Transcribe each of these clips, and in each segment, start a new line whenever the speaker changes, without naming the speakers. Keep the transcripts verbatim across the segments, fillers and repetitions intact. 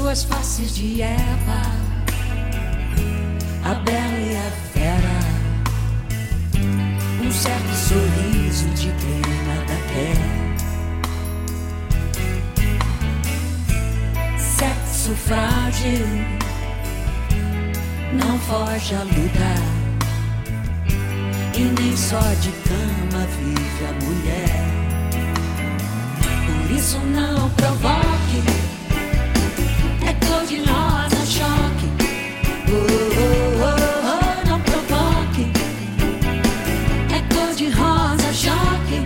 duas faces de Eva, a bela e a fera, um certo sorriso de quem nada quer. Sexo frágil, não foge à luta, e nem só de cama vive a mulher. Por isso não provoque, é cor de rosa choque. Oh, oh, oh, oh, não provoque, é cor de rosa choque.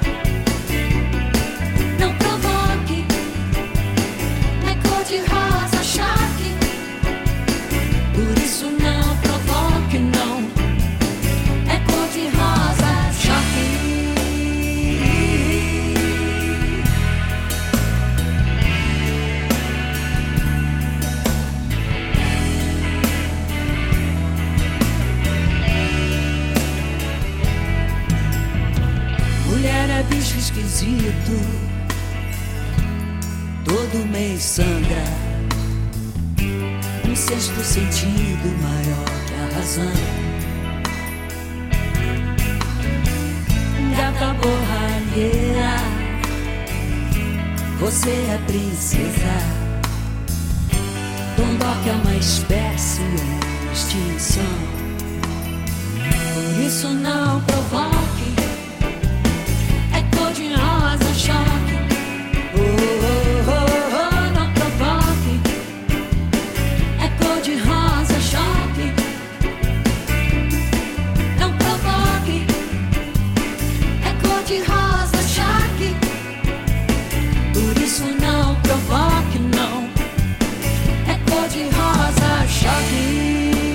Não provoque, é cor de rosa choque. Por isso não provoque, não, é cor de rosa choque. Mulher é bicho esquisito, todo mês sangra, um sexto sentido maior que a razão. Gata borralheira, você é princesa. Dondoca é uma espécie em extinção. Por isso não provoque, é cor de rosa choque. Oh, oh, oh, oh, não provoque, é cor de rosa choque. Não provoque, é cor de rosa choque. Por isso não provoque, não, é cor de rosa choque.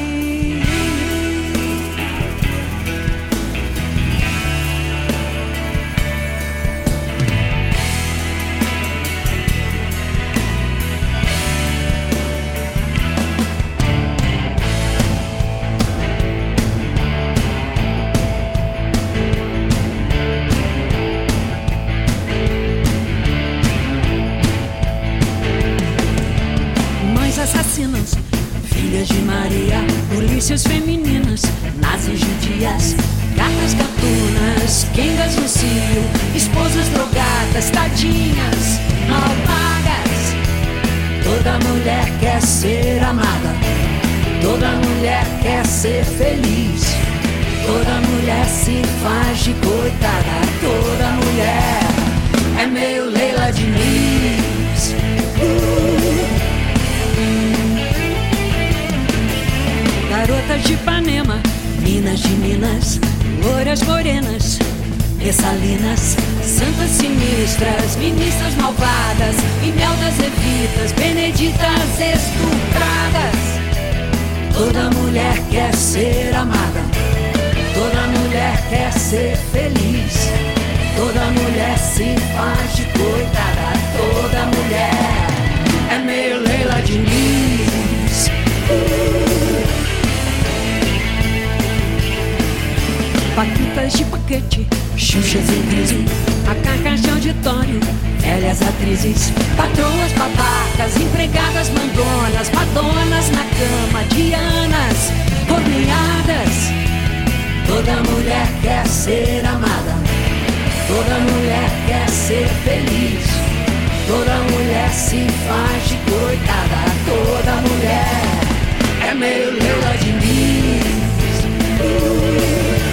Assassinas, filhas de Maria, polícias femininas, nazis judias, gatas gatunas, quengas no cio, esposas drogadas, tadinhas, malvadas. Toda mulher quer ser amada, toda mulher quer ser feliz, toda mulher se faz de coitada, toda mulher é meio Leila Diniz. uh. Garotas de Ipanema, minas de Minas, loiras morenas, ressalinas, santas sinistras, ministras malvadas, Imeldas evitas, beneditas estupradas. Toda mulher quer ser amada, toda mulher quer ser feliz, toda mulher se faz de coitada, toda mulher é meio Leila Diniz. uh. Paquitas de paquete, xuxas em crise, macacas de auditório, velhas atrizes, patroas babacas, empregadas mandonas, madonas na cama, dianas, corneadas. Toda mulher quer ser amada, toda mulher quer ser feliz, toda mulher se faz de coitada, toda mulher é meio Leila Diniz. uh.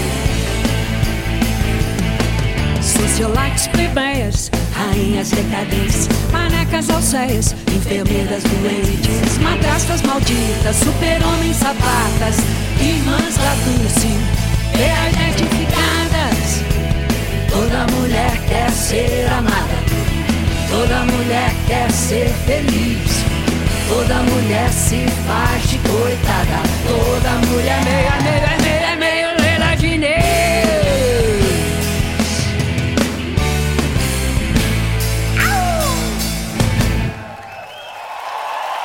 Socialites plebeias, rainhas decadentes, manecas alceias, enfermeiras doentes, madrastas malditas, super-homens sabatas, irmãs da Dulce, beatificadas. Toda mulher quer ser amada, toda mulher quer ser feliz, toda mulher se faz de coitada, toda mulher meia meia